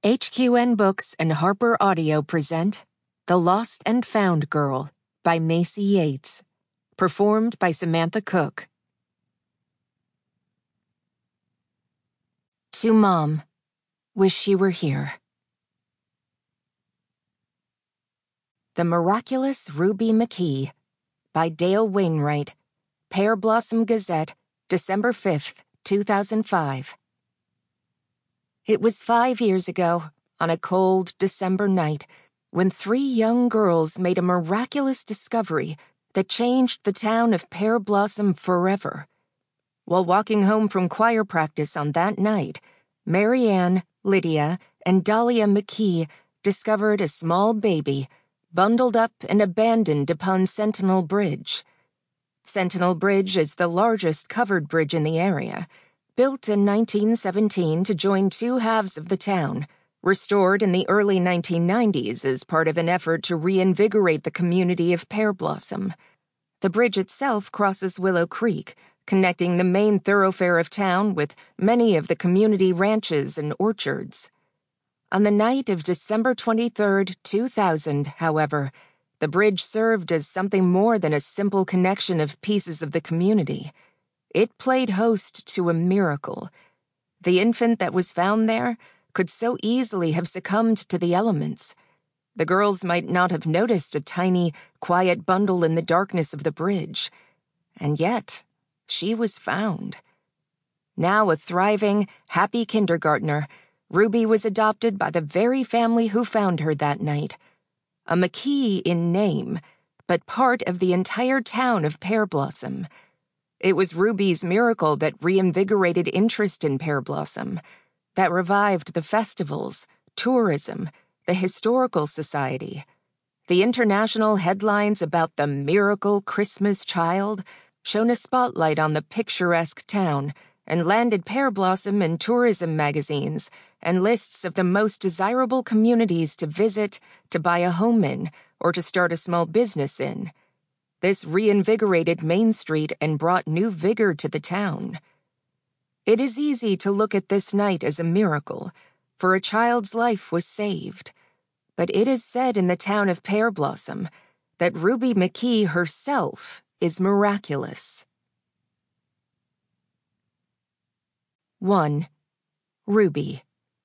HQN Books and Harper Audio present The Lost and Found Girl by Macy Yates. Performed by Samantha Cook. To Mom, Wish She Were Here. The Miraculous Ruby McKee by Dale Wainwright. Pear Blossom Gazette, December 5th, 2005. It was 5 years ago, on a cold December night, when 3 young girls made a miraculous discovery that changed the town of Pear Blossom forever. While walking home from choir practice on that night, Mary Ann, Lydia, and Dahlia McKee discovered a small baby, bundled up and abandoned upon Sentinel Bridge. Sentinel Bridge is the largest covered bridge in the area, built in 1917 to join 2 halves of the town, restored in the early 1990s as part of an effort to reinvigorate the community of Pear Blossom. The bridge itself crosses Willow Creek, connecting the main thoroughfare of town with many of the community ranches and orchards. On the night of December 23, 2000, however, the bridge served as something more than a simple connection of pieces of the community. It played host to a miracle. The infant that was found there could so easily have succumbed to the elements. The girls might not have noticed a tiny, quiet bundle in the darkness of the bridge. And yet, she was found. Now a thriving, happy kindergartner, Ruby was adopted by the very family who found her that night. A McKee in name, but part of the entire town of Pear Blossom. It was Ruby's miracle that reinvigorated interest in Pear Blossom, that revived the festivals, tourism, the historical society. The international headlines about the miracle Christmas child shone a spotlight on the picturesque town and landed Pear Blossom in tourism magazines and lists of the most desirable communities to visit, to buy a home in, or to start a small business in. This reinvigorated Main Street and brought new vigor to the town. It is easy to look at this night as a miracle, for a child's life was saved. But it is said in the town of Pear Blossom that Ruby McKee herself is miraculous. 1. Ruby.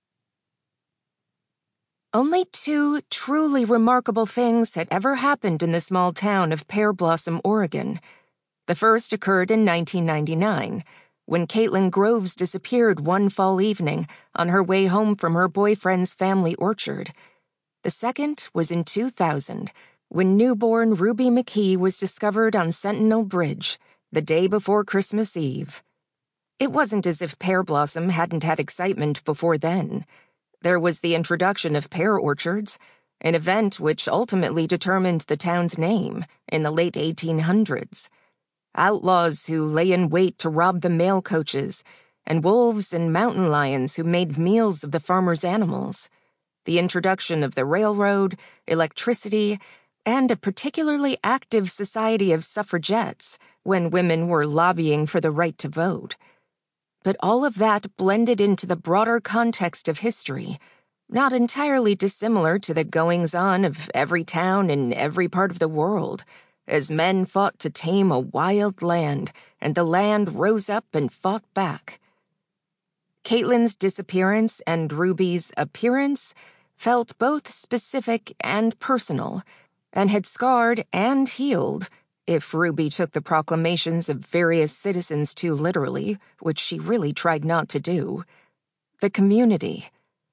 Only 2 truly remarkable things had ever happened in the small town of Pear Blossom, Oregon. The first occurred in 1999, when Caitlin Groves disappeared one fall evening on her way home from her boyfriend's family orchard. The second was in 2000, when newborn Ruby McKee was discovered on Sentinel Bridge, the day before Christmas Eve. It wasn't as if Pear Blossom hadn't had excitement before then. There was the introduction of pear orchards, an event which ultimately determined the town's name in the late 1800s. Outlaws who lay in wait to rob the mail coaches, and wolves and mountain lions who made meals of the farmers' animals. The introduction of the railroad, electricity, and a particularly active society of suffragettes when women were lobbying for the right to vote. But all of that blended into the broader context of history, not entirely dissimilar to the goings-on of every town in every part of the world, as men fought to tame a wild land, and the land rose up and fought back. Caitlin's disappearance and Ruby's appearance felt both specific and personal, and had scarred and healed, if Ruby took the proclamations of various citizens too literally, which she really tried not to do, the community.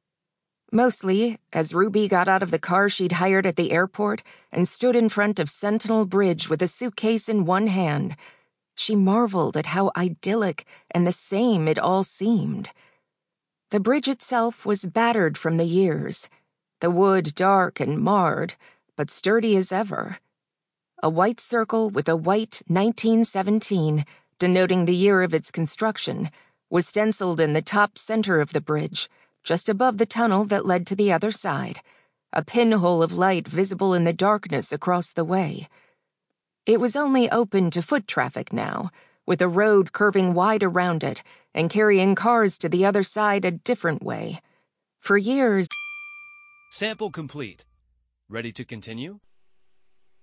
Mostly, as Ruby got out of the car she'd hired at the airport and stood in front of Sentinel Bridge with a suitcase in one hand, she marveled at how idyllic and the same it all seemed. The bridge itself was battered from the years, the wood dark and marred, but sturdy as ever. A white circle with a white 1917, denoting the year of its construction, was stenciled in the top center of the bridge, just above the tunnel that led to the other side, a pinhole of light visible in the darkness across the way. It was only open to foot traffic now, with a road curving wide around it and carrying cars to the other side a different way. For years, Sample complete. Ready to continue?